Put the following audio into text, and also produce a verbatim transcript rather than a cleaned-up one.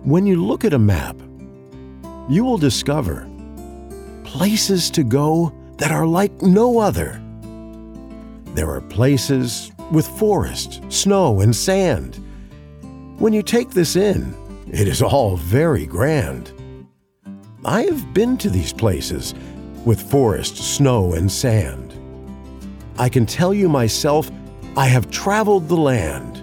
When you look at a map, you will discover places to go that are like no other. There are places with forest, snow, and sand. When you take this in, it is all very grand. I have been to these places with forest, snow, and sand. I can tell you myself, I have traveled the land.